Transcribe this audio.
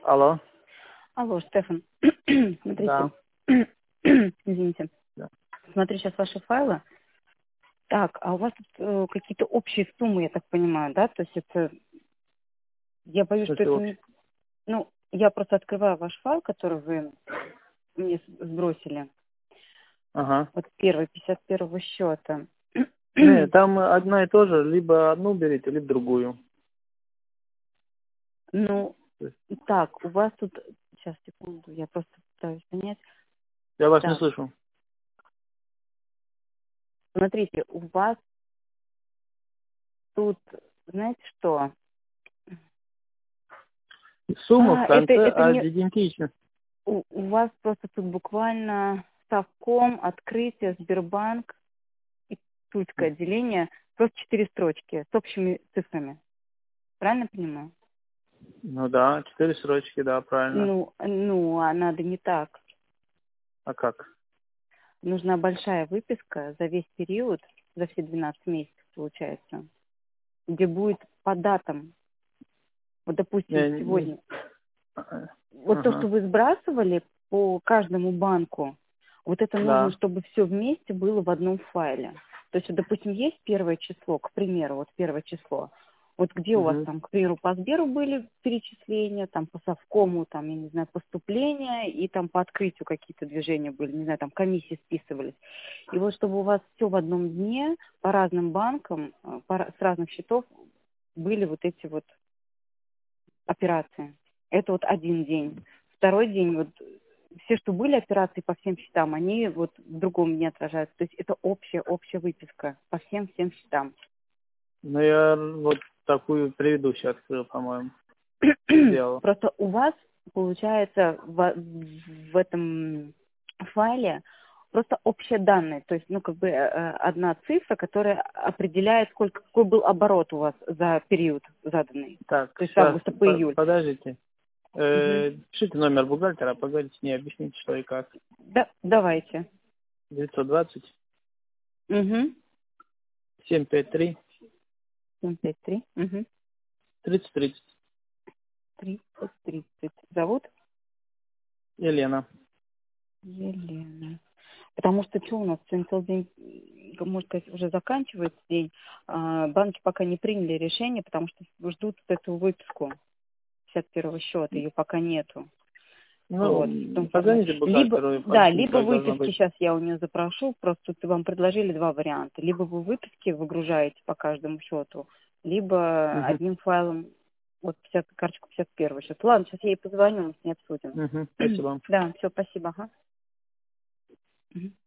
Алло. Алло, Стефан. Да. Смотрите. Извините. Да. Смотрю сейчас ваши файлы. Так, а у вас тут какие-то общие суммы, я так понимаю, да? То есть это... Я В боюсь, что смысле это общий? не... Ну, я просто открываю ваш файл, который вы мне сбросили. Ага. Вот первый, 51-го счета. Не, там одно и то же. Либо одну берите, либо другую. Ну, То есть так, у вас тут... Сейчас, секунду, я просто пытаюсь понять. я вас не Так, слышу. смотрите, у вас тут, знаете что? Сумма в конце Это не... идентична. У вас просто тут буквально Совком, открытие, Сбербанк и Тульское отделение. Просто 4 строчки с общими цифрами. Правильно понимаю? Ну да, 4 строчки, да, правильно. А надо не так. А как? Нужна большая выписка за весь период, за все 12 месяцев, получается, где будет по датам. Вот, допустим, сегодня. Вот то, что Ага. вы сбрасывали по каждому банку, вот это нужно, Да. чтобы все вместе было в одном файле. То есть, вот, допустим, есть первое число, к примеру, вот первое число. Вот где у вас Угу. там, к примеру, по Сберу были перечисления, там по Совкому, там, я не знаю, поступления, и там по открытию какие-то движения были, не знаю, там комиссии списывались. И вот чтобы у вас все в одном дне по разным банкам, с разных счетов были вот эти вот операции. Это вот один день. Второй день, вот все, что были операции по всем счетам, они вот в другом дне отражаются. То есть это общая выписка по всем счетам. Ну я вот такую предыдущую открыл, по-моему. Сделал. Просто у вас получается в этом файле просто общие данные, то есть, ну, как бы одна цифра, которая определяет, какой был оборот у вас за период заданный, Так, то есть с сейчас, августа по июль. подождите. Мгм. Пишите номер бухгалтера, поговорите с ней, объясните, что и как. Да, давайте. 920 Угу. 753 753. Угу. 3030. 30. Зовут Елена. Елена. Потому что что у нас сегодня целый день, можно сказать, уже заканчивается день. Банки пока не приняли решение, потому что ждут вот эту выписку 51-го счета, ее пока нету. Вот, в том Ну, формате. позвоните бухгалтеру и Да, поясните, либо как должно выписки быть. сейчас я у нее запрошу, просто тут вам предложили два варианта. Либо вы выписки выгружаете по каждому счету, либо Угу. одним файлом вот 50, карточку 51 счет. Ладно, сейчас я ей позвоню, мы с ней обсудим. Угу. Спасибо. Да, все, спасибо. Ага. Мгм.